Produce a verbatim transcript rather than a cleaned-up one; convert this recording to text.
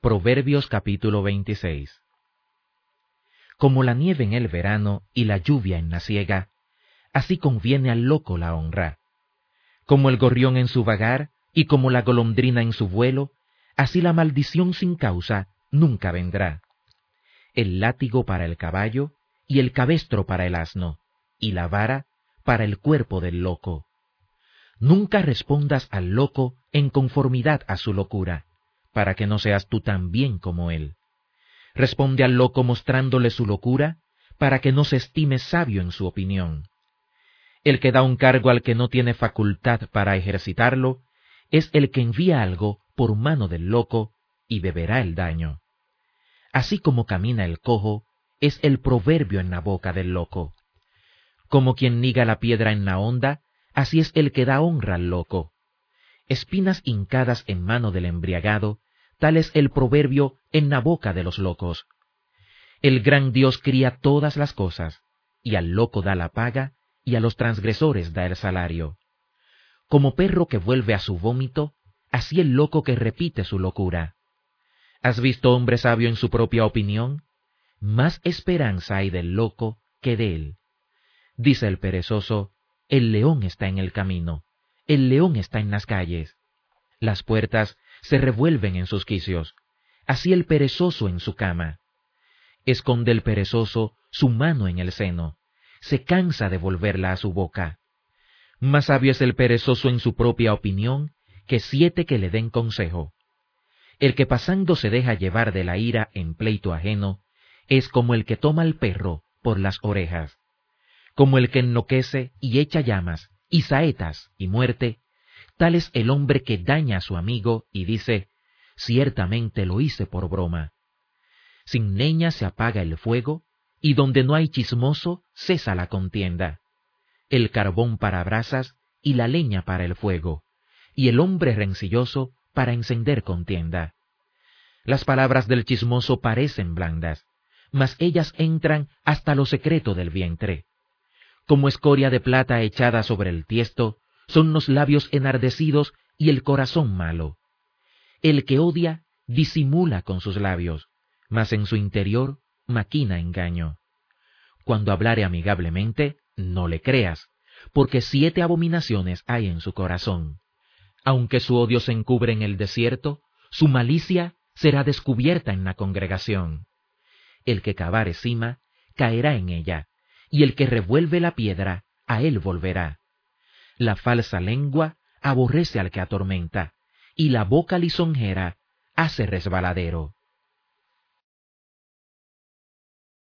Proverbios capítulo veintiséis. Como la nieve en el verano y la lluvia en la siega, así conviene al loco la honra. Como el gorrión en su vagar y como la golondrina en su vuelo, así la maldición sin causa nunca vendrá. El látigo para el caballo y el cabestro para el asno, y la vara para el cuerpo del loco. Nunca respondas al loco en conformidad a su locura, para que no seas tú tan bien como él. Responde al loco mostrándole su locura, para que no se estime sabio en su opinión. El que da un cargo al que no tiene facultad para ejercitarlo, es el que envía algo por mano del loco, y beberá el daño. Así como camina el cojo, es el proverbio en la boca del loco. Como quien niega la piedra en la honda, así es el que da honra al loco. Espinas hincadas en mano del embriagado, tal es el proverbio en la boca de los locos. El gran Dios cría todas las cosas, y al loco da la paga, y a los transgresores da el salario. Como perro que vuelve a su vómito, así el loco que repite su locura. ¿Has visto hombre sabio en su propia opinión? Más esperanza hay del loco que de él. Dice el perezoso, el león está en el camino, el león está en las calles. Las puertas se revuelven en sus quicios, así el perezoso en su cama. Esconde el perezoso su mano en el seno, se cansa de volverla a su boca. Más sabio es el perezoso en su propia opinión que siete que le den consejo. El que pasando se deja llevar de la ira en pleito ajeno, es como el que toma al perro por las orejas. Como el que enloquece y echa llamas, y saetas y muerte, tal es el hombre que daña a su amigo y dice, ciertamente lo hice por broma. Sin leña se apaga el fuego, y donde no hay chismoso cesa la contienda. El carbón para brasas y la leña para el fuego, y el hombre rencilloso para encender contienda. Las palabras del chismoso parecen blandas, mas ellas entran hasta lo secreto del vientre. Como escoria de plata echada sobre el tiesto, son los labios enardecidos y el corazón malo. El que odia disimula con sus labios, mas en su interior maquina engaño. Cuando hablare amigablemente, no le creas, porque siete abominaciones hay en su corazón. Aunque su odio se encubre en el desierto, su malicia será descubierta en la congregación. El que cavare cima, caerá en ella, y el que revuelve la piedra, a él volverá. La falsa lengua aborrece al que atormenta, y la boca lisonjera hace resbaladero.